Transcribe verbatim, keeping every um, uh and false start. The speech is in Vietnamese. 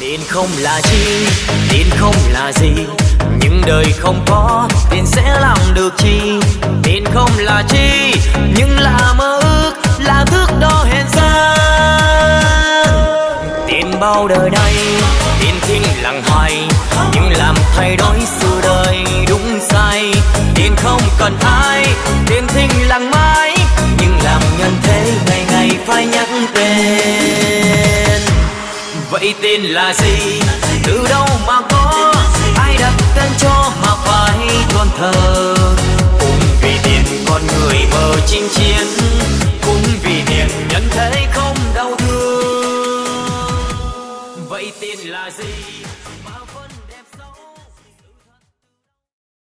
Tiền không là chi, tiền không là gì, nhưng đời không có tiền sẽ làm được chi. Tiền không là chi, nhưng là mơ ước, là thước đo hẹn gian. Tiền bao đời nay, tiền thiên lặng hoài, nhưng làm thay đổi sự đời đúng sai. Tiền không cần ai, tiền thiên lặng mãi, nhưng làm nhân thế ngày ngày phải nhắc tên. Vậy tiền là gì, từ đâu mà có, ai đặt tên cho mà phải tôn thờ.